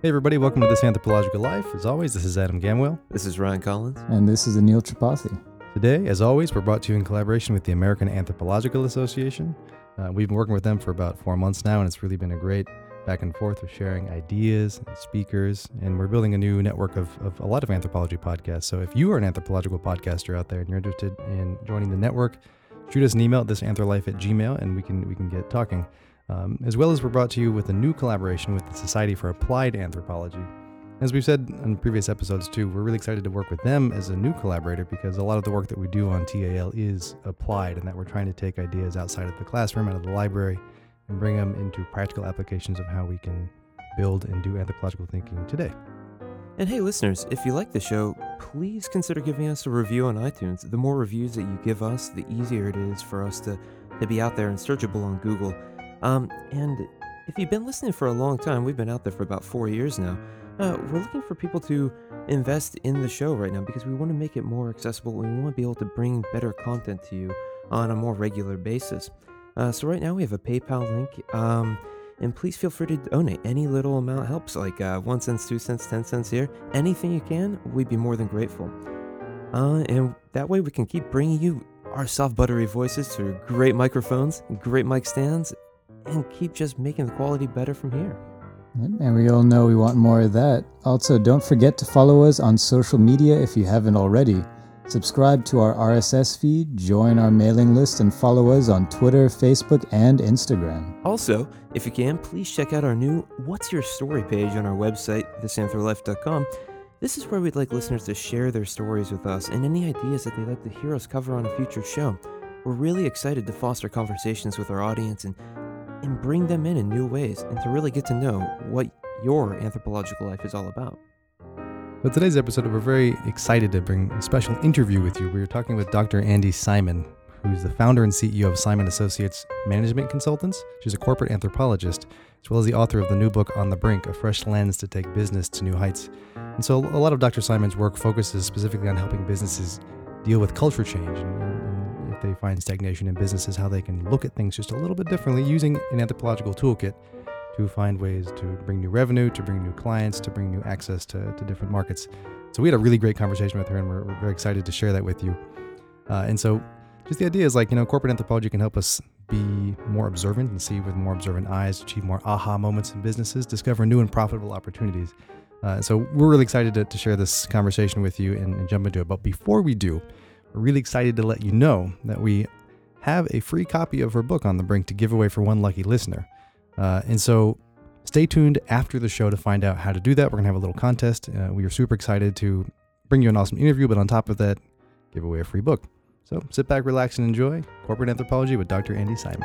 Hey everybody, welcome to This Anthropological Life. As always, this is Adam Gamwell. This is Ryan Collins. And this is Anil Tripathi. Today, as always, we're brought to you in collaboration with the American Anthropological Association. We've been working with them for about 4 months now, and it's really been a great back and forth of sharing ideas and speakers, and we're building a new network of a lot of anthropology podcasts. So if you are an anthropological podcaster out there and you're interested in joining the network, shoot us an email at thisanthrolife@gmail.com and we can get talking. As well as we're brought to you with a new collaboration with the Society for Applied Anthropology. As we've said in previous episodes too, we're really excited to work with them as a new collaborator because a lot of the work that we do on TAL is applied, and that we're trying to take ideas outside of the classroom, out of the library, and bring them into practical applications of how we can build and do anthropological thinking today. And hey listeners, if you like the show, please consider giving us a review on iTunes. The more reviews that you give us, the easier it is for us to be out there and searchable on Google. And if you've been listening for a long time, we've been out there for about 4 years now, we're looking for people to invest in the show right now because we want to make it more accessible. We want to be able to bring better content to you on a more regular basis. So right now we have a PayPal link, and please feel free to donate. Any little amount helps, like 1 cent, 2 cents, 10 cents here. Anything you can, we'd be more than grateful. And that way we can keep bringing you our soft, buttery voices through great microphones, great mic stands, and keep just making the quality better from here. And we all know we want more of that. Also, don't forget to follow us on social media if you haven't already. Subscribe to our RSS feed, join our mailing list, and follow us on Twitter, Facebook, and Instagram. Also, if you can, please check out our new What's Your Story page on our website, thisanthrolife.com. This is where we'd like listeners to share their stories with us and any ideas that they'd like to hear us cover on a future show. We're really excited to foster conversations with our audience and bring them in new ways and to really get to know what your anthropological life is all about. For today's episode, we're very excited to bring a special interview with you. We're talking with Dr. Andy Simon, who's the founder and CEO of Simon Associates Management Consultants. She's a corporate anthropologist, as well as the author of the new book, On the Brink, A Fresh Lens to Take Business to New Heights. And so a lot of Dr. Simon's work focuses specifically on helping businesses deal with culture change and if they find stagnation in businesses, how they can look at things just a little bit differently using an anthropological toolkit to find ways to bring new revenue, to bring new clients, to bring new access to different markets. So we had a really great conversation with her, and we're very excited to share that with you. And so just the idea is corporate anthropology can help us be more observant and see with more observant eyes, achieve more aha moments in businesses, discover new and profitable opportunities. So we're really excited to share this conversation with you and jump into it. But before we do, we're really excited to let you know that we have a free copy of her book, On the Brink, to give away for one lucky listener. And so stay tuned after the show to find out how to do that. We're going to have a little contest. We are super excited to bring you an awesome interview, but on top of that, give away a free book. So sit back, relax, and enjoy Corporate Anthropology with Dr. Andy Simon.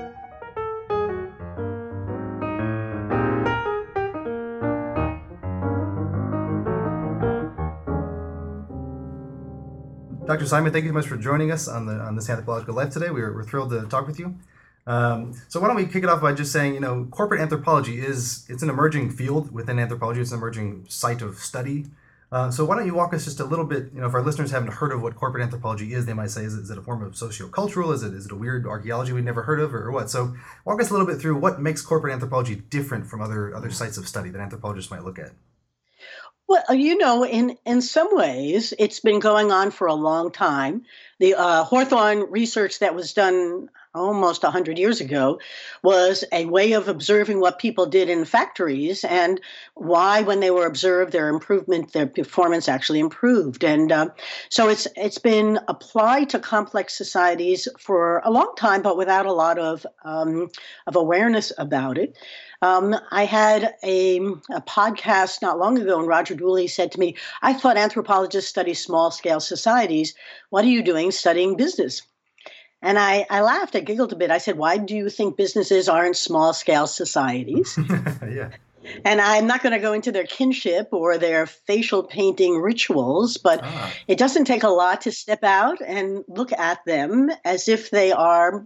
Dr. Simon, thank you so much for joining us on This Anthropological Life today. We're thrilled to talk with you. So why don't we kick it off by just saying, corporate anthropology it's an emerging field within anthropology. It's an emerging site of study. So why don't you walk us just a little bit, if our listeners haven't heard of what corporate anthropology is, they might say, is it a form of sociocultural? Is it a weird archaeology we've never heard of, or what? So walk us a little bit through what makes corporate anthropology different from other sites of study that anthropologists might look at. Well, in some ways, it's been going on for a long time. The Hawthorne research that was done almost 100 years ago was a way of observing what people did in factories and why, when they were observed, their performance actually improved. And so it's been applied to complex societies for a long time, but without a lot of awareness about it. I had a podcast not long ago, and Roger Dooley said to me, I thought anthropologists study small-scale societies. What are you doing studying business? And I laughed, I giggled a bit. I said, why do you think businesses aren't small-scale societies? Yeah. And I'm not going to go into their kinship or their facial painting rituals, but it doesn't take a lot to step out and look at them as if they are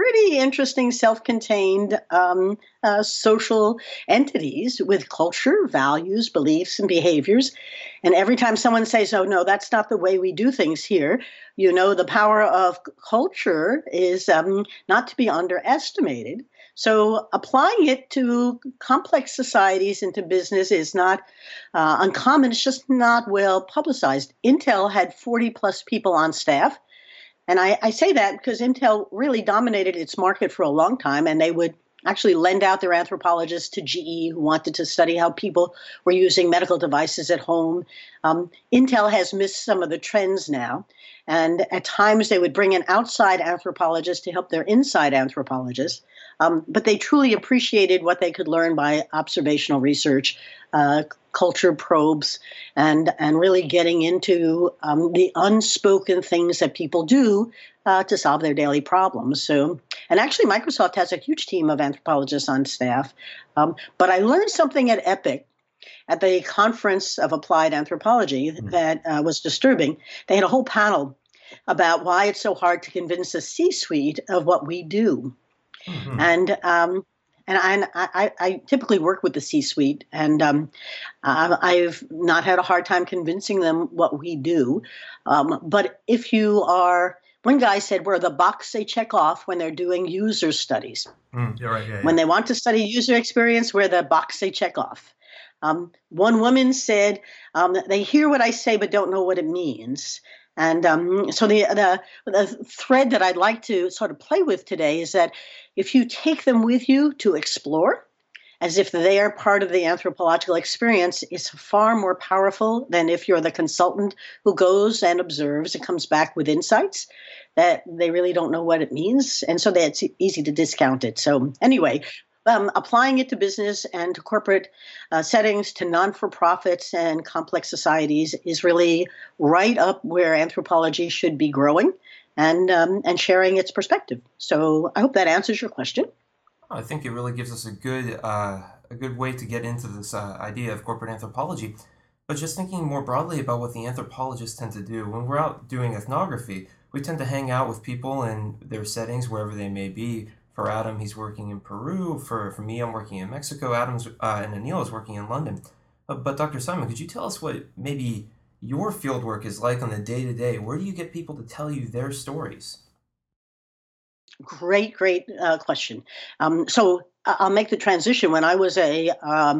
pretty interesting, self-contained social entities with culture, values, beliefs, and behaviors. And every time someone says, "Oh no, that's not the way we do things here," the power of culture is not to be underestimated. So applying it to complex societies and to business is not uncommon. It's just not well publicized. Intel had 40 plus people on staff. And I say that because Intel really dominated its market for a long time, and they would actually lend out their anthropologists to GE who wanted to study how people were using medical devices at home. Intel has missed some of the trends now. And at times they would bring in outside anthropologists to help their inside anthropologists. But they truly appreciated what they could learn by observational research, culture probes, and really getting into the unspoken things that people do to solve their daily problems. So, and actually, Microsoft has a huge team of anthropologists on staff. But I learned something at EPIC, at the Conference of Applied Anthropology, that was disturbing. They had a whole panel about why it's so hard to convince the C-suite of what we do. Mm-hmm. And I typically work with the C-suite, and I've not had a hard time convincing them what we do. But if you are, one guy said we're the box they check off when they're doing user studies. You're right. Yeah. When they want to study user experience, we're the box they check off. One woman said they hear what I say but don't know what it means. And so the thread that I'd like to sort of play with today is that if you take them with you to explore, as if they are part of the anthropological experience, it's far more powerful than if you're the consultant who goes and observes and comes back with insights that they really don't know what it means. And so it's easy to discount it. So anyway, applying it to business and to corporate settings, to non-for-profits and complex societies is really right up where anthropology should be growing and sharing its perspective. So I hope that answers your question. I think it really gives us a good way to get into this idea of corporate anthropology. But just thinking more broadly about what the anthropologists tend to do, when we're out doing ethnography, we tend to hang out with people in their settings, wherever they may be. For Adam, he's working in Peru. For me, I'm working in Mexico. Adam's and Anil is working in London. But Dr. Simon, could you tell us what maybe your field work is like on the day-to-day? Where do you get people to tell you their stories? Great question. So I'll make the transition. When I was a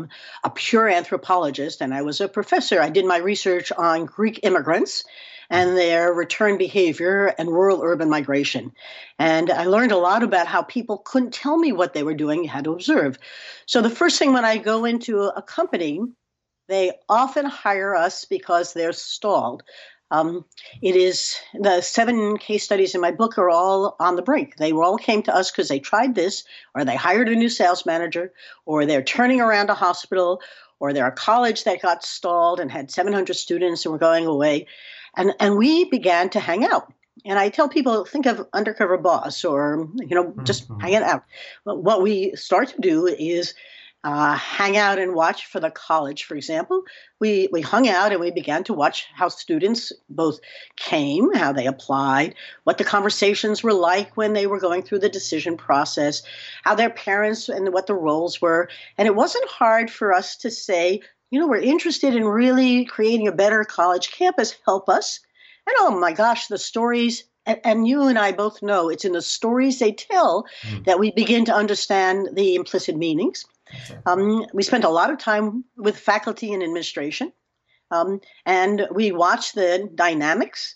pure anthropologist and I was a professor, I did my research on Greek immigrants and their return behavior and rural-urban migration. And I learned a lot about how people couldn't tell me what they were doing, you had to observe. So the first thing when I go into a company, they often hire us because they're stalled. It is the 7 case studies in my book are all on the brink. They all came to us because they tried this, or they hired a new sales manager, or they're turning around a hospital, or they're a college that got stalled and had 700 students and were going away. And we began to hang out. And I tell people, think of Undercover Boss or, just hanging out. What we start to do is hang out and watch for the college, for example. We hung out and we began to watch how students both came, how they applied, what the conversations were like when they were going through the decision process, how their parents and what the roles were. And it wasn't hard for us to say, we're interested in really creating a better college campus. Help us. And oh my gosh, the stories, and you and I both know it's in the stories they tell that we begin to understand the implicit meanings. Okay. We spent a lot of time with faculty and administration, and we watched the dynamics.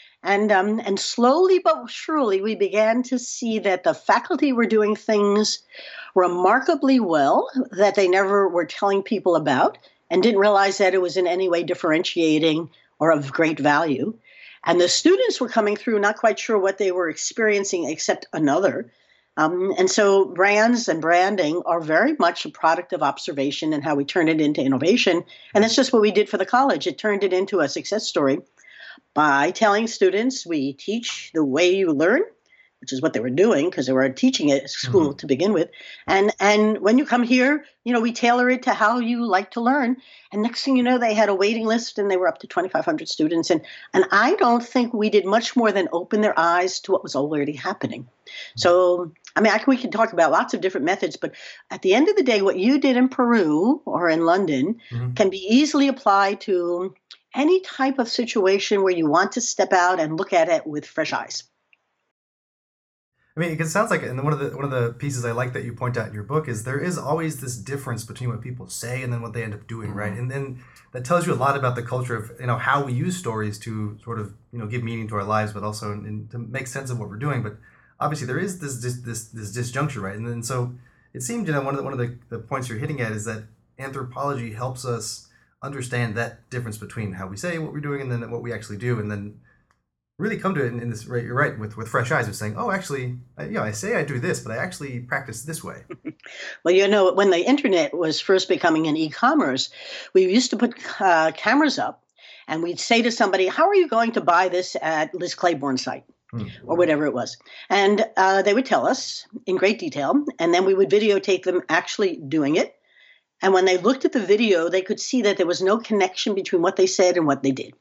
And slowly but surely, we began to see that the faculty were doing things remarkably well that they never were telling people about, and didn't realize that it was in any way differentiating or of great value. And the students were coming through not quite sure what they were experiencing except another. And so brands and branding are very much a product of observation and how we turn it into innovation. And that's just what we did for the college. It turned it into a success story by telling students we teach the way you learn. which is what they were doing because they were teaching it at school to begin with. And when you come here, we tailor it to how you like to learn. And next thing you know, they had a waiting list and they were up to 2,500 students. And I don't think we did much more than open their eyes to what was already happening. So, we can talk about lots of different methods, but at the end of the day, what you did in Peru or in London can be easily applied to any type of situation where you want to step out and look at it with fresh eyes. It sounds like, and one of the pieces I like that you point out in your book is there is always this difference between what people say and then what they end up doing, right? And then that tells you a lot about the culture of how we use stories to sort of give meaning to our lives, but also to make sense of what we're doing. But obviously there is this disjuncture, right? And then so it seemed one of the points you're hitting at is that anthropology helps us understand that difference between how we say what we're doing and then what we actually do, and then really come to it in this, right, you're right, with fresh eyes of saying, oh, actually, I say I do this, but I actually practice this way. Well, when the internet was first becoming an e-commerce, we used to put cameras up and we'd say to somebody, how are you going to buy this at Liz Claiborne's site? Or whatever it was. And they would tell us in great detail, and then we would videotape them actually doing it. And when they looked at the video, they could see that there was no connection between what they said and what they did.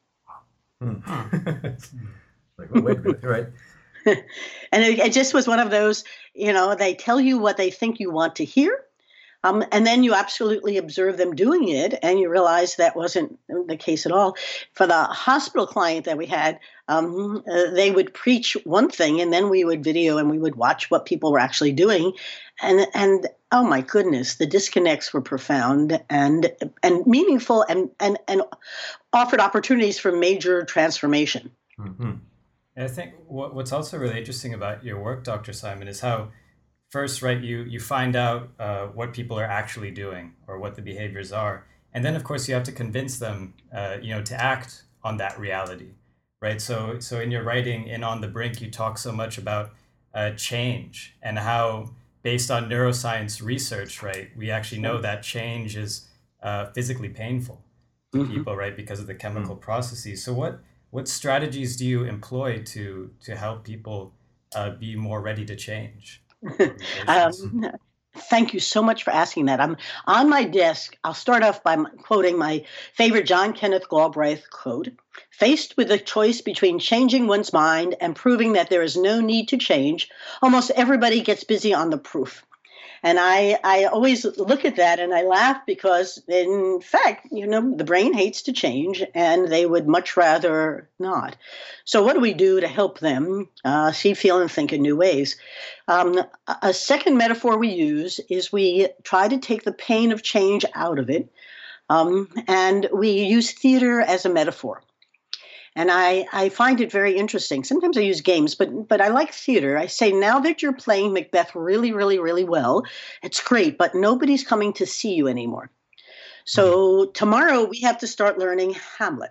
Like, well, wait a minute, right? And it just was one of those, they tell you what they think you want to hear. And then you absolutely observe them doing it, and you realize that wasn't the case at all. For the hospital client that we had, they would preach one thing, and then we would video and we would watch what people were actually doing. And oh my goodness, the disconnects were profound and meaningful and offered opportunities for major transformation. Mm-hmm. And I think what's also really interesting about your work, Dr. Simon, is how first, right, you find out what people are actually doing or what the behaviors are. And then, of course, you have to convince them, to act on that reality, right? So in your writing in On the Brink, you talk so much about change and how, based on neuroscience research, right, we actually know that change is physically painful to people, right, because of the chemical processes. So what strategies do you employ to help people be more ready to change? Thank you so much for asking that. I'm on my desk. I'll start off by quoting my favorite John Kenneth Galbraith quote. Faced with the choice between changing one's mind and proving that there is no need to change, almost everybody gets busy on the proof. And I always look at that and I laugh because, in fact, the brain hates to change and they would much rather not. So what do we do to help them see, feel, and think in new ways? A second metaphor we use is we try to take the pain of change out of it, and we use theater as a metaphor. And I find it very interesting. Sometimes I use games, but I like theater. I say, now that you're playing Macbeth really, really, really well, it's great, but nobody's coming to see you anymore. So tomorrow we have to start learning Hamlet.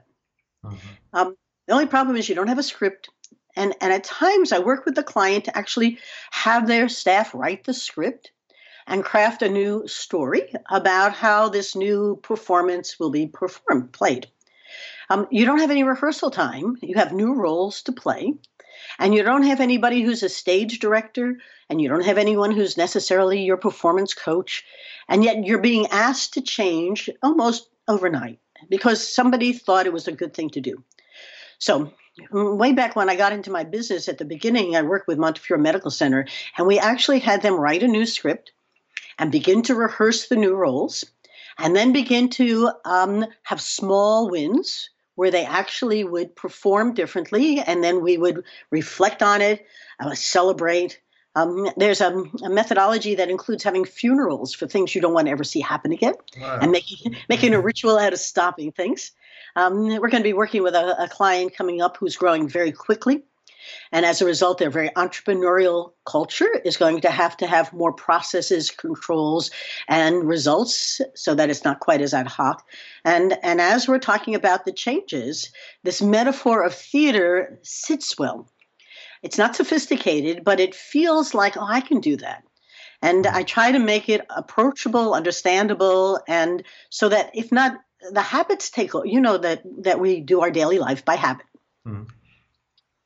The only problem is you don't have a script. And at times I work with the client to actually have their staff write the script and craft a new story about how this new performance will be played. You don't have any rehearsal time. You have new roles to play. And you don't have anybody who's a stage director, and you don't have anyone who's necessarily your performance coach. And yet you're being asked to change almost overnight because somebody thought it was a good thing to do. So way back when I got into my business at the beginning, I worked with Montefiore Medical Center, and we actually had them write a new script and begin to rehearse the new roles, and then begin to have small wins where they actually would perform differently, and then we would reflect on it, celebrate. There's a methodology that includes having funerals for things you don't want to ever see happen again, and making a ritual out of stopping things. We're going to be working with a client coming up who's growing very quickly. And as a result, their very entrepreneurial culture is going to have more processes, controls, and results so that it's not quite as ad hoc. And as we're talking about the changes, this metaphor of theater sits well. It's not sophisticated, but it feels like, I can do that. And I try to make it approachable, understandable, and so that if not, the habits take over. That we do our daily life by habit. Mm-hmm.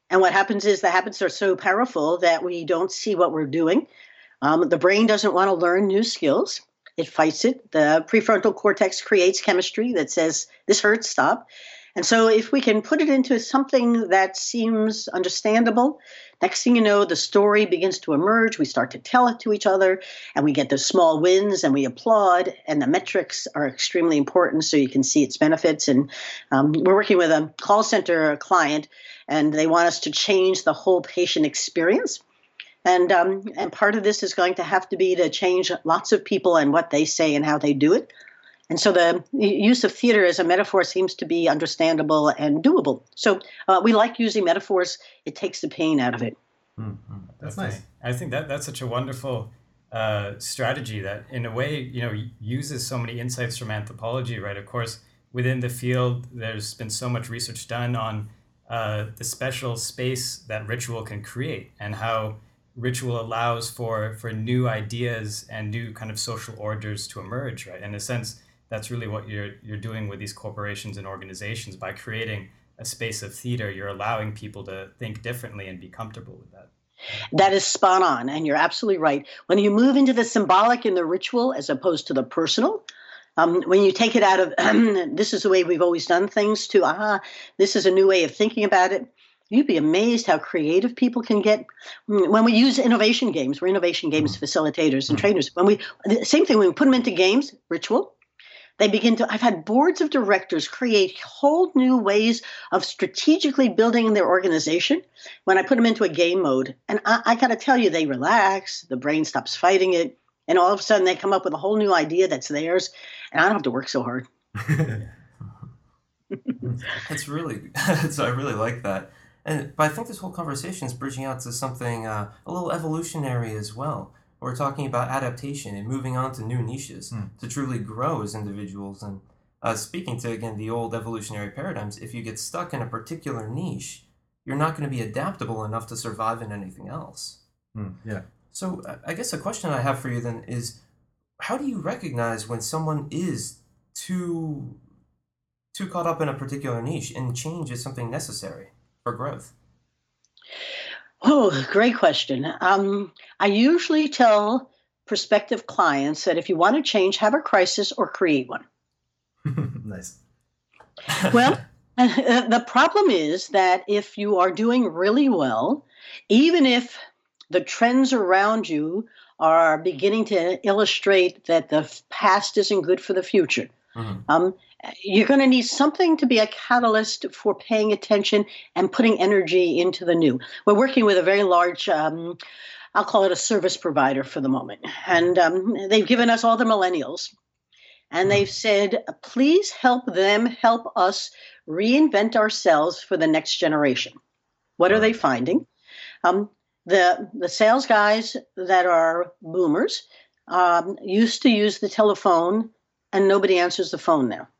And what happens is the habits are so powerful that we don't see what we're doing. The brain doesn't want to learn new skills. It fights it. The prefrontal cortex creates chemistry that says, this hurts, stop. And so if we can put it into something that seems understandable, next thing you know, the story begins to emerge. We start to tell it to each other, and we get those small wins, and we applaud, and the metrics are extremely important so you can see its benefits. And we're working with a call center client, and they want us to change the whole patient experience. And part of this is going to have to be to change lots of people and what they say and how they do it. And so the use of theater as a metaphor seems to be understandable and doable. So we like using metaphors. It takes the pain out of it. Mm-hmm. That's Definitely. nice. I think that's such a wonderful strategy that, in a way, uses so many insights from anthropology, right? Of course, within the field, there's been so much research done on the special space that ritual can create and how ritual allows for new ideas and new kind of social orders to emerge, right? In a sense, that's really what you're doing with these corporations and organizations. By creating a space of theater, you're allowing people to think differently and be comfortable with that. That is spot on, and you're absolutely right. When you move into the symbolic and the ritual as opposed to the personal, when you take it out of this is the way we've always done things to this is a new way of thinking about it, you'd be amazed how creative people can get. When we use innovation games, we're innovation games facilitators and trainers. Same thing, when we put them into games, ritual, they begin to, I've had boards of directors create whole new ways of strategically building their organization when I put them into a game mode. And I got to tell you, they relax, the brain stops fighting it, and all of a sudden they come up with a whole new idea that's theirs, and I don't have to work so hard. It's really, I really like that. But I think this whole conversation is bridging out to something a little evolutionary as well. We're talking about adaptation and moving on to new niches to truly grow as individuals. And speaking to, again, the old evolutionary paradigms, if you get stuck in a particular niche, you're not going to be adaptable enough to survive in anything else. Yeah. So I guess a question I have for you then is, how do you recognize when someone is too caught up in a particular niche and change is something necessary for growth? Oh, great question. I usually tell prospective clients that if you want to change, have a crisis or create one. Nice. Well, the problem is that if you are doing really well, even if the trends around you are beginning to illustrate that the past isn't good for the future, you're going to need something to be a catalyst for paying attention and putting energy into the new. We're working with a very large, I'll call it a service provider for the moment. And they've given us all the millennials. And they've said, please help them help us reinvent ourselves for the next generation. What are they finding? The sales guys that are boomers used to use the telephone, and nobody answers the phone now.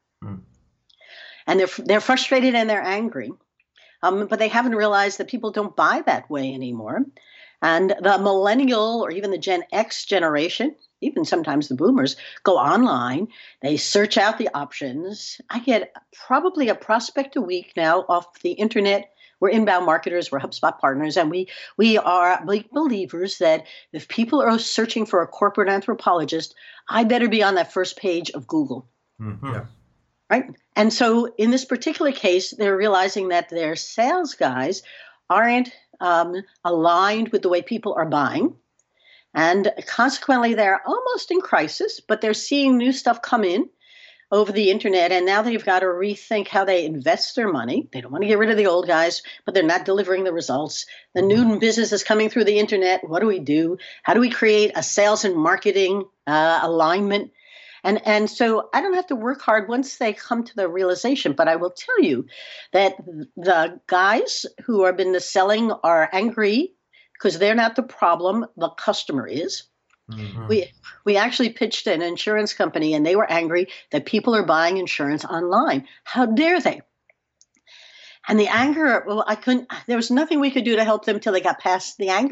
And they're frustrated and they're angry, but they haven't realized that people don't buy that way anymore. And the millennial or even the Gen X generation, even sometimes the boomers, go online. They search out the options. I get probably a prospect a week now off the internet. We're inbound marketers. We're HubSpot partners. And we are big believers that if people are searching for a corporate anthropologist, I better be on that first page of Google. Yeah. Right. And so in this particular case, they're realizing that their sales guys aren't aligned with the way people are buying. And consequently, they're almost in crisis, but they're seeing new stuff come in over the internet. And now they've got to rethink how they invest their money. They don't want to get rid of the old guys, but they're not delivering the results. The new business is coming through the internet. What do we do? How do we create a sales and marketing alignment? And so I don't have to work hard once they come to the realization, but I will tell you that the guys who have been the selling are angry because they're not the problem, the customer is. We actually pitched an insurance company and they were angry that people are buying insurance online. How dare they? And the anger, well, there was nothing we could do to help them till they got past the anger.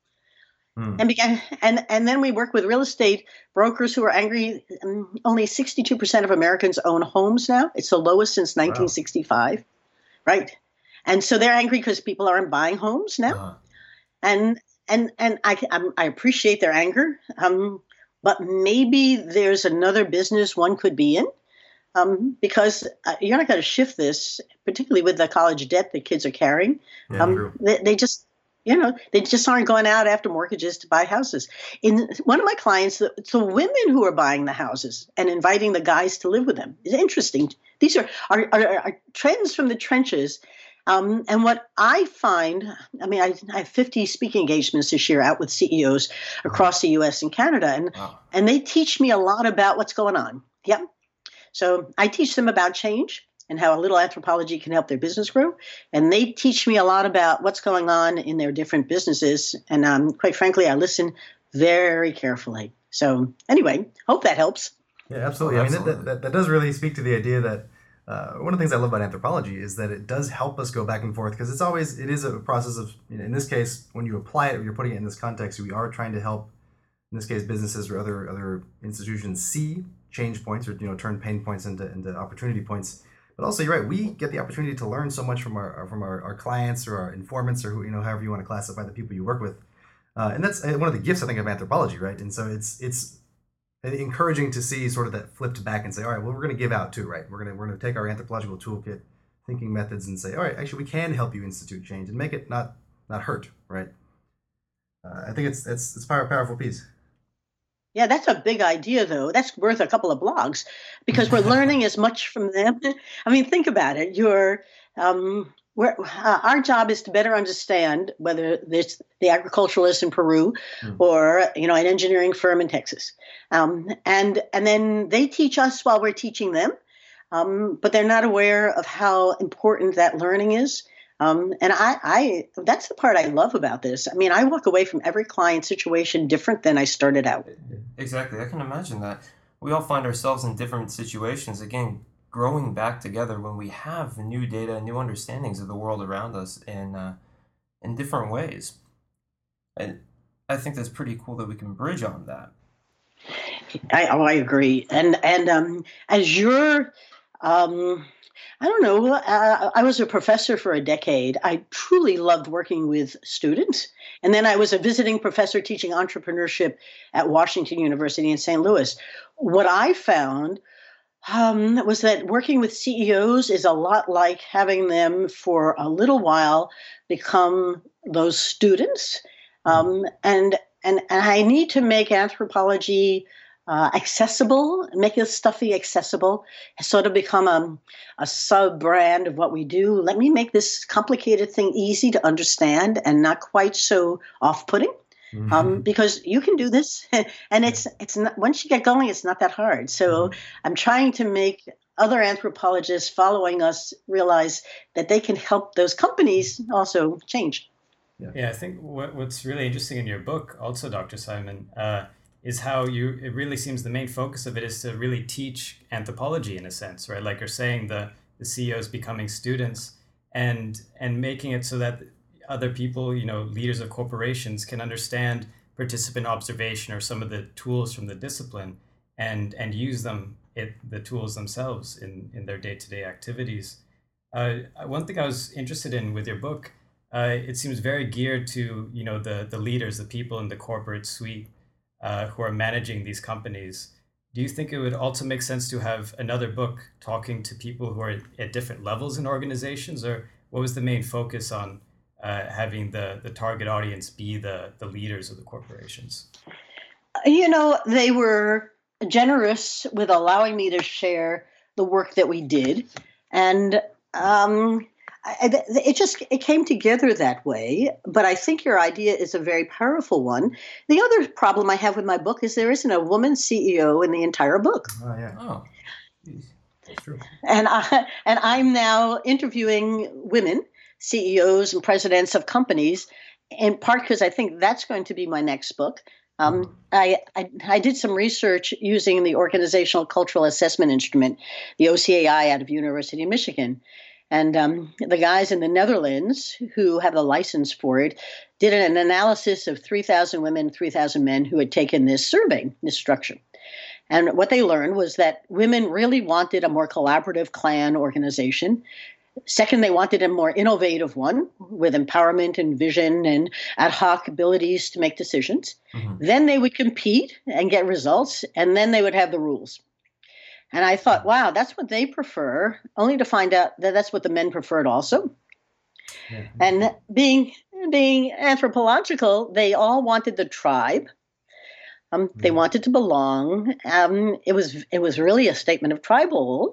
And then we work with real estate brokers who are angry. Only 62% of Americans own homes now. It's the lowest since 1965, right? And so they're angry because people aren't buying homes now. Uh-huh. And I appreciate their anger. But maybe there's another business one could be in. Because you're not going to shift this, particularly with the college debt that kids are carrying. True. They just, they just aren't going out after mortgages to buy houses. In one of my clients, the women who are buying the houses and inviting the guys to live with them is interesting. These are trends from the trenches. And what I find, I have 50 speaking engagements this year out with CEOs across the U.S. and Canada, and they teach me a lot about what's going on. Yep. So I teach them about change and how a little anthropology can help their business grow. And they teach me a lot about what's going on in their different businesses. And quite frankly, I listen very carefully. So anyway, hope that helps. Yeah, absolutely. Absolutely. That does really speak to the idea that one of the things I love about anthropology is that it does help us go back and forth, because it is a process of, in this case, when you apply it, you're putting it in this context, we are trying to help, in this case, businesses or other institutions see change points, or turn pain points into opportunity points. But also, you're right, we get the opportunity to learn so much from our clients or our informants, or who, however you want to classify the people you work with, and that's one of the gifts, I think, of anthropology, right? And so it's encouraging to see sort of that flipped back and say, all right, well, we're going to give out too, right? We're going to take our anthropological toolkit, thinking methods, and say, all right, actually, we can help you institute change and make it not hurt, right? I think it's a powerful piece. Yeah, that's a big idea, though. That's worth a couple of blogs, because we're learning as much from them. Think about it. Our job is to better understand whether it's the agriculturalist in Peru or an engineering firm in Texas, and then they teach us while we're teaching them, but they're not aware of how important that learning is. And I that's the part I love about this. I walk away from every client situation different than I started out. Exactly. I can imagine that. We all find ourselves in different situations, again, growing back together when we have new data, new understandings of the world around us in different ways. And I think that's pretty cool that we can bridge on that. I agree. And as you're, I don't know, I was a professor for a decade. I truly loved working with students. And then I was a visiting professor teaching entrepreneurship at Washington University in St. Louis. What I found was that working with CEOs is a lot like having them for a little while become those students. And I need to make anthropology accessible, make this stuffy accessible, has sort of become a sub-brand of what we do. Let me make this complicated thing easy to understand and not quite so off-putting. Because you can do this, and it's not, once you get going, it's not that hard. So I'm trying to make other anthropologists following us realize that they can help those companies also change. Yeah, I think what's really interesting in your book, also, Dr. Simon, is how it really seems the main focus of it is to really teach anthropology in a sense, right? Like you're saying, the CEOs becoming students and making it so that other people, leaders of corporations can understand participant observation or some of the tools from the discipline and use the tools themselves in their day-to-day activities. One thing I was interested in with your book, it seems very geared to, the leaders, the people in the corporate suite who are managing these companies. Do you think it would also make sense to have another book talking to people who are at different levels in organizations, or what was the main focus on having the target audience be the leaders of the corporations? They were generous with allowing me to share the work that we did. And it came together that way. But I think your idea is a very powerful one. The other problem I have with my book is there isn't a woman CEO in the entire book. Oh, yeah. Oh, that's true. And I'm now interviewing women CEOs and presidents of companies, in part because I think that's going to be my next book. I did some research using the Organizational Cultural Assessment Instrument, the OCAI, out of University of Michigan. And the guys in the Netherlands who have the license for it did an analysis of 3,000 women, 3,000 men who had taken this survey, this structure. And what they learned was that women really wanted a more collaborative clan organization. Second, they wanted a more innovative one with empowerment and vision and ad hoc abilities to make decisions. Then they would compete and get results, and then they would have the rules. And I thought, wow, that's what they prefer, only to find out that that's what the men preferred also. Yeah. And being anthropological, they all wanted the tribe. They wanted to belong. It was really a statement of tribal.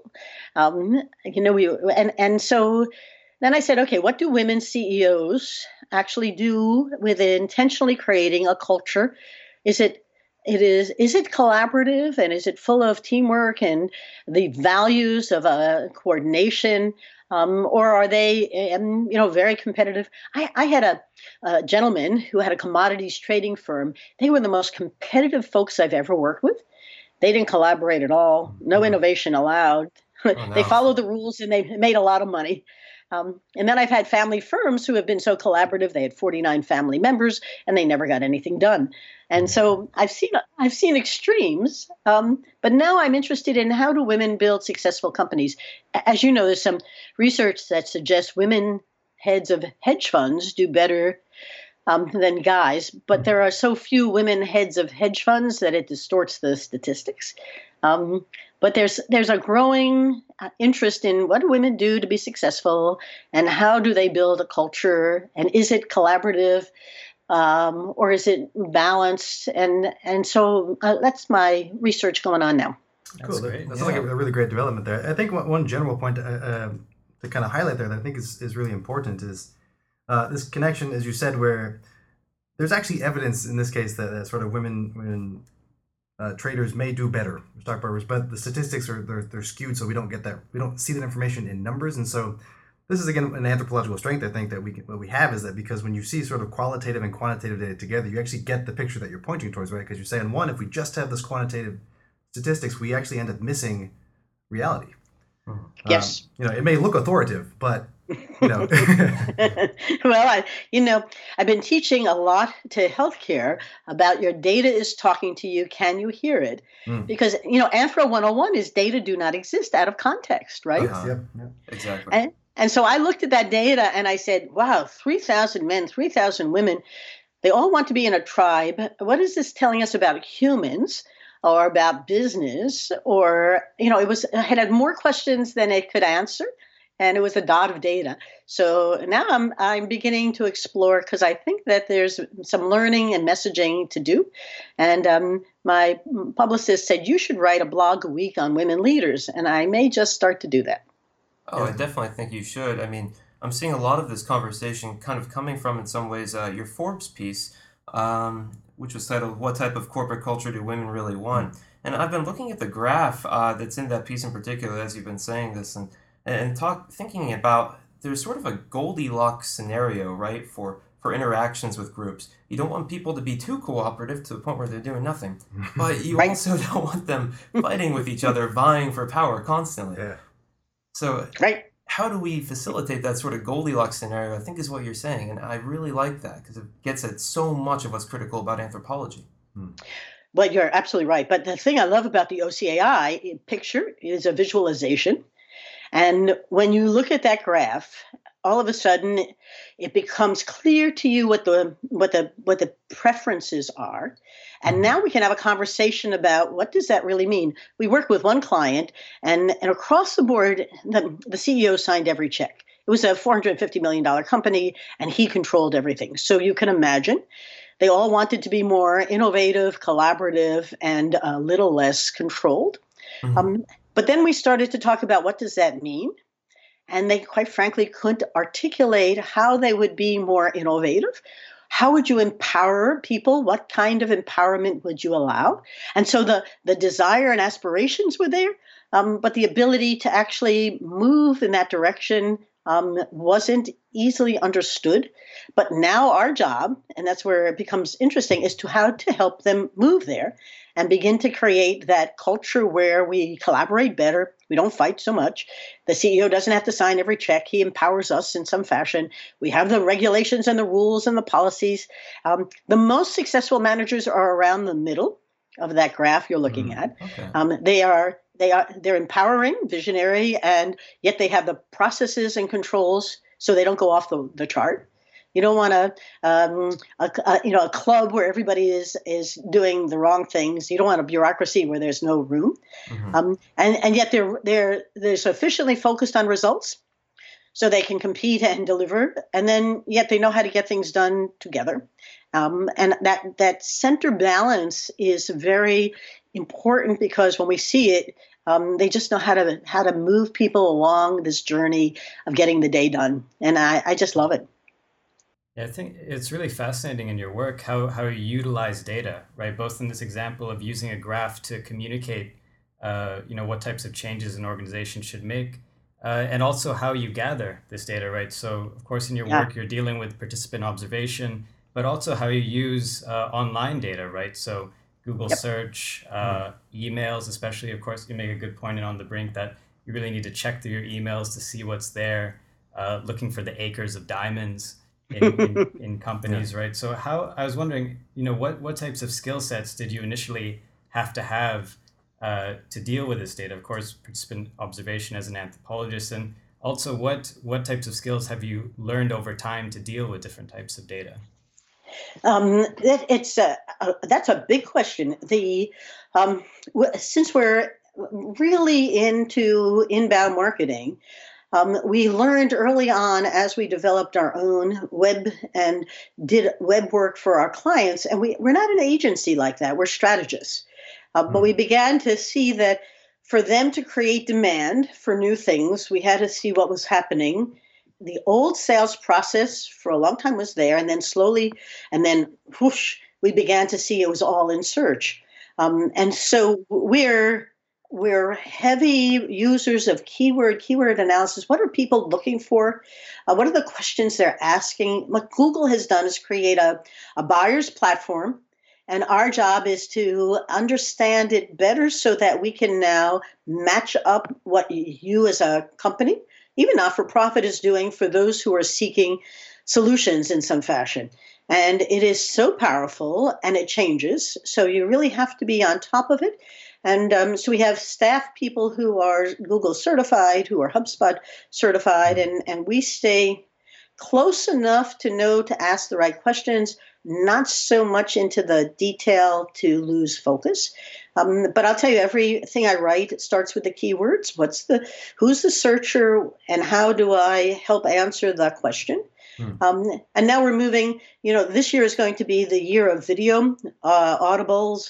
So then I said, okay, what do women CEOs actually do with intentionally creating a culture? Is it collaborative, and is it full of teamwork and the values of coordination? Or are they, very competitive? I had a gentleman who had a commodities trading firm. They were the most competitive folks I've ever worked with. They didn't collaborate at all. No innovation allowed. Oh, no. They followed the rules and they made a lot of money. And then I've had family firms who have been so collaborative. They had 49 family members and they never got anything done. And so I've seen extremes, but now I'm interested in how do women build successful companies. As you know, there's some research that suggests women heads of hedge funds do better than guys, but there are so few women heads of hedge funds that it distorts the statistics. But there's a growing interest in what do women do to be successful, and how do they build a culture, and is it collaborative, or is it balanced? And so that's my research going on now. Cool. That's great. That sounds like a really great development there. I think one general point to kind of highlight there that I think is really important is this connection, as you said, where there's actually evidence in this case that sort of women traders may do better, stock brokers, but the statistics they're skewed, so we don't get that. We don't see that information in numbers, and so this is again an anthropological strength. I think that what we have is that because when you see sort of qualitative and quantitative data together, you actually get the picture that you're pointing towards, right? Because you're saying, one, if we just have this quantitative statistics, we actually end up missing reality. Yes. It may look authoritative, but Well, I've been teaching a lot to healthcare about your data is talking to you. Can you hear it? Because, Anthro 101 is data do not exist out of context, right? Yep. Exactly. And so I looked at that data and I said, wow, 3,000 men, 3,000 women, they all want to be in a tribe. What is this telling us about humans or about business? Or, it had more questions than it could answer. And it was a dot of data. So now I'm beginning to explore, because I think that there's some learning and messaging to do. And my publicist said, you should write a blog a week on women leaders. And I may just start to do that. Oh, I definitely think you should. I mean, I'm seeing a lot of this conversation kind of coming from, in some ways, your Forbes piece, which was titled, What Type of Corporate Culture Do Women Really Want? And I've been looking at the graph that's in that piece in particular, as you've been saying this, and thinking about there's sort of a Goldilocks scenario, right, for interactions with groups. You don't want people to be too cooperative to the point where they're doing nothing, but you also don't want them fighting with each other, vying for power constantly. Yeah. So how do we facilitate that sort of Goldilocks scenario, I think is what you're saying, and I really like that because it gets at so much of what's critical about anthropology. Well, you're absolutely right. But the thing I love about the OCAI picture is a visualization. And when you look at that graph, all of a sudden it becomes clear to you what the preferences are. And now we can have a conversation about what does that really mean. We work with one client, and across the board, the CEO signed every check. It was a $450 million company, and he controlled everything. So you can imagine they all wanted to be more innovative, collaborative, and a little less controlled. But then we started to talk about what does that mean? And they, quite frankly, couldn't articulate how they would be more innovative. How would you empower people? What kind of empowerment would you allow? And so the desire and aspirations were there, but the ability to actually move in that direction wasn't easily understood. But now our job, and that's where it becomes interesting, is how to help them move there and begin to create that culture where we collaborate better. We don't fight so much. The CEO doesn't have to sign every check. He empowers us in some fashion. We have the regulations and the rules and the policies. The most successful managers are around the middle of that graph you're looking at. Okay. They they're empowering, visionary, and yet they have the processes and controls so they don't go off the chart. You don't want a club where everybody is doing the wrong things. You don't want a bureaucracy where there's no room, and yet they're sufficiently focused on results so they can compete and deliver, and then yet they know how to get things done together. And that center balance is very important because when we see it, they just know how to move people along this journey of getting the day done, and I just love it. Yeah, I think it's really fascinating in your work how you utilize data, right? Both in this example of using a graph to communicate, what types of changes an organization should make, and also how you gather this data, right? So, of course, in your work, you're dealing with participant observation, but also how you use online data, right? So Google search, emails, especially, of course, you make a good point in On the Brink that you really need to check through your emails to see what's there, looking for the acres of diamonds in companies, right? So I was wondering, what types of skill sets did you initially have to deal with this data? Of course, participant observation as an anthropologist, and also what types of skills have you learned over time to deal with different types of data? That's a big question. Since we're really into inbound marketing, we learned early on as we developed our own web and did web work for our clients, and we're not an agency like that. We're strategists. But we began to see that for them to create demand for new things, we had to see what was happening. The old sales process for a long time was there, and then slowly, and then whoosh, we began to see it was all in search. And so we're heavy users of keyword analysis. What are people looking for? What are the questions they're asking? What Google has done is create a buyer's platform, and our job is to understand it better so that we can now match up what you as a company, even not-for-profit, is doing for those who are seeking solutions in some fashion. And it is so powerful, and it changes. So you really have to be on top of it. And so we have staff people who are Google certified, who are HubSpot certified, and we stay close enough to know to ask the right questions, not so much into the detail to lose focus. But I'll tell you, everything I write starts with the keywords. Who's the searcher, and how do I help answer that question? And now we're moving, this year is going to be the year of video, audibles,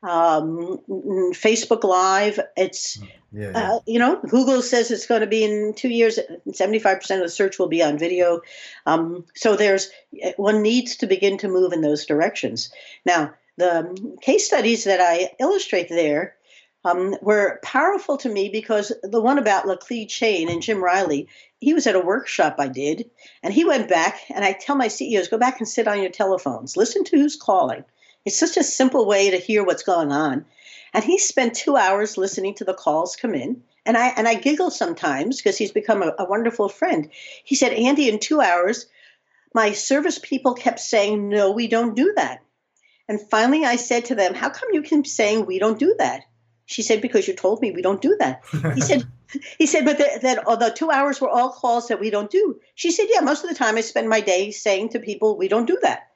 Facebook Live. It's, Google says it's going to be in 2 years, 75% of the search will be on video. So one needs to begin to move in those directions. Now, the case studies that I illustrate there were powerful to me because the one about Laclede Chain and Jim Riley, he was at a workshop I did, and he went back, and I tell my CEOs, go back and sit on your telephones. Listen to who's calling. It's such a simple way to hear what's going on. And he spent 2 hours listening to the calls come in. And I giggle sometimes because he's become a wonderful friend. He said, Andy, in 2 hours, my service people kept saying, no, we don't do that. And finally I said to them, how come you keep saying we don't do that? She said, because you told me we don't do that. He said, but the 2 hours were all calls that we don't do. She said, yeah, most of the time I spend my day saying to people, we don't do that.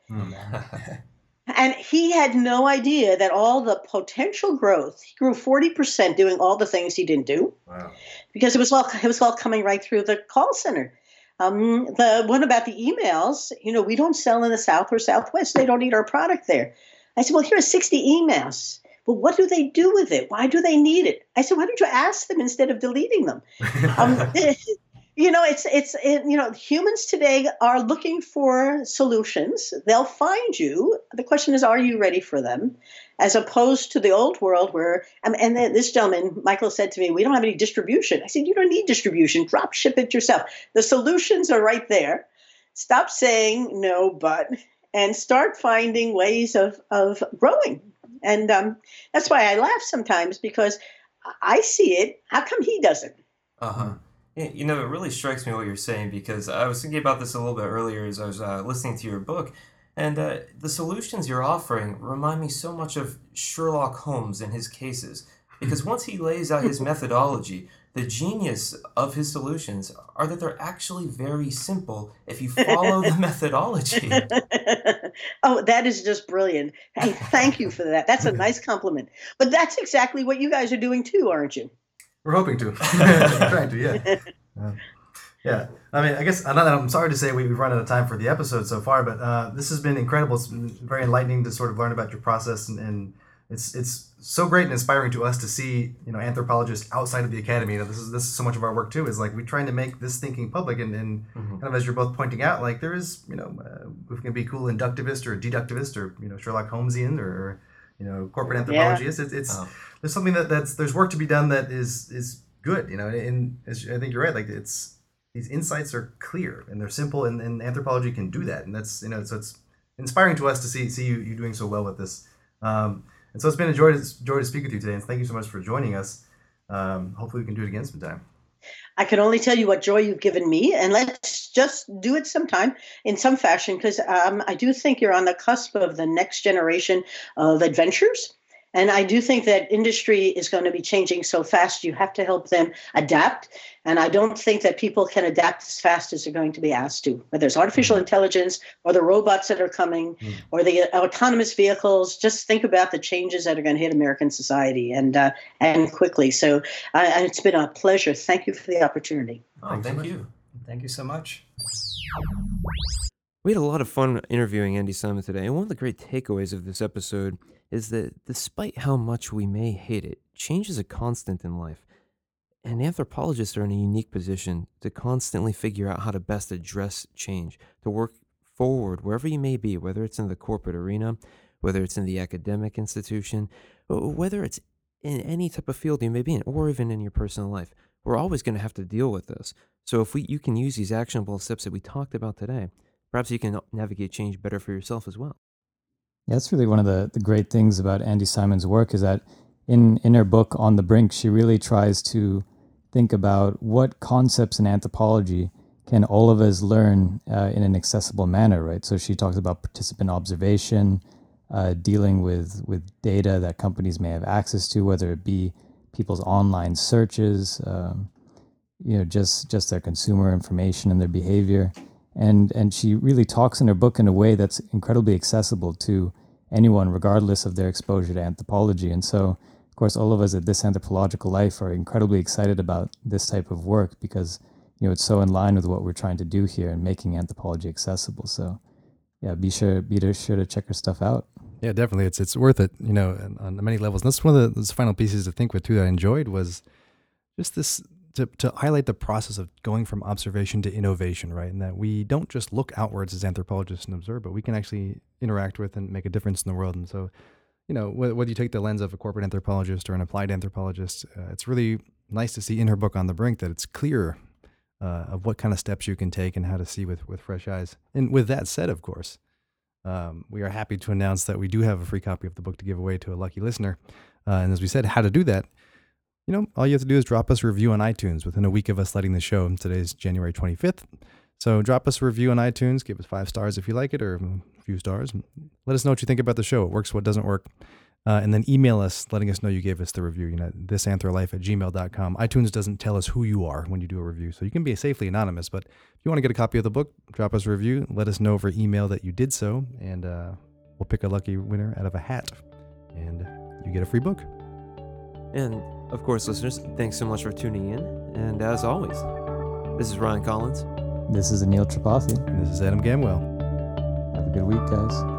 And he had no idea that all the potential growth, he grew 40% doing all the things he didn't do. Wow. Because it was all coming right through the call center. The one about the emails, we don't sell in the South or Southwest. They don't need our product there. I said, well, here are 60 emails. Well, what do they do with it? Why do they need it? I said, why don't you ask them instead of deleting them? Humans today are looking for solutions. They'll find you. The question is, are you ready for them? As opposed to the old world where, and this gentleman, Michael, said to me, we don't have any distribution. I said, you don't need distribution. Drop ship it yourself. The solutions are right there. Stop saying no, but, and start finding ways of growing. And that's why I laugh sometimes, because I see it. How come he doesn't? Uh-huh. It really strikes me what you're saying, because I was thinking about this a little bit earlier as I was listening to your book, and the solutions you're offering remind me so much of Sherlock Holmes and his cases. Because once he lays out his methodology, the genius of his solutions are that they're actually very simple if you follow the methodology. Oh, that is just brilliant. Hey, thank you for that. That's a nice compliment. But that's exactly what you guys are doing too, aren't you? We're hoping to. We're trying to, yeah. Yeah. I mean, I guess I'm sorry to say we've run out of time for the episode so far, but this has been incredible. It's been very enlightening to sort of learn about your process, and it's so great and inspiring to us to see, anthropologists outside of the academy. This is so much of our work too, is like we're trying to make this thinking public, and kind of as you're both pointing out, like there is, we can be cool inductivist or deductivist or Sherlock Holmesian or corporate anthropology. Yeah. It's there's something there's work to be done that is good, and as I think you're right, like these insights are clear and they're simple, and anthropology can do that, and that's so it's inspiring to us to see you doing so well with this. And so it's been a joy to speak with you today, and thank you so much for joining us. Hopefully we can do it again sometime. I can only tell you what joy you've given me, and let's just do it sometime in some fashion, because I do think you're on the cusp of the next generation of adventures. And I do think that industry is going to be changing so fast, you have to help them adapt. And I don't think that people can adapt as fast as they're going to be asked to, whether it's artificial intelligence or the robots that are coming or the autonomous vehicles. Just think about the changes that are going to hit American society and quickly. So it's been a pleasure. Thank you for the opportunity. Oh, thank you. Thank you so much. We had a lot of fun interviewing Andy Simon today, and one of the great takeaways of this episode is that despite how much we may hate it, change is a constant in life. And anthropologists are in a unique position to constantly figure out how to best address change, to work forward wherever you may be, whether it's in the corporate arena, whether it's in the academic institution, or whether it's in any type of field you may be in, or even in your personal life. We're always going to have to deal with this. So if you can use these actionable steps that we talked about today, perhaps you can navigate change better for yourself as well. Yeah, that's really one of the great things about Andy Simon's work, is that in her book On the Brink, she really tries to think about what concepts in anthropology can all of us learn in an accessible manner, right? So she talks about participant observation, dealing with data that companies may have access to, whether it be people's online searches, just their consumer information and their behavior. And she really talks in her book in a way that's incredibly accessible to anyone, regardless of their exposure to anthropology. And so, of course, all of us at This Anthropological Life are incredibly excited about this type of work because, it's so in line with what we're trying to do here and making anthropology accessible. So, yeah, be sure to check her stuff out. Yeah, definitely. It's worth it, on many levels. And that's one of those final pieces to think with, too, that I enjoyed was just this, to highlight the process of going from observation to innovation, right? And that we don't just look outwards as anthropologists and observe, but we can actually interact with and make a difference in the world. And so, whether you take the lens of a corporate anthropologist or an applied anthropologist, it's really nice to see in her book On the Brink that it's clear of what kind of steps you can take and how to see with fresh eyes. And with that said, of course, we are happy to announce that we do have a free copy of the book to give away to a lucky listener. And as we said, how to do that, all you have to do is drop us a review on iTunes within a week of us letting the show. Today's January 25th. So drop us a review on iTunes. Give us 5 stars if you like it, or a few stars. Let us know what you think about the show. What works, what doesn't work. And then email us letting us know you gave us the review. thisanthrolife@gmail.com. iTunes doesn't tell us who you are when you do a review, so you can be safely anonymous. But if you want to get a copy of the book, drop us a review. Let us know over email that you did so, and we'll pick a lucky winner out of a hat. And you get a free book. And, of course, listeners, thanks so much for tuning in. And as always, this is Ryan Collins. This is Anil Tripathi. And this is Adam Gamwell. Have a good week, guys.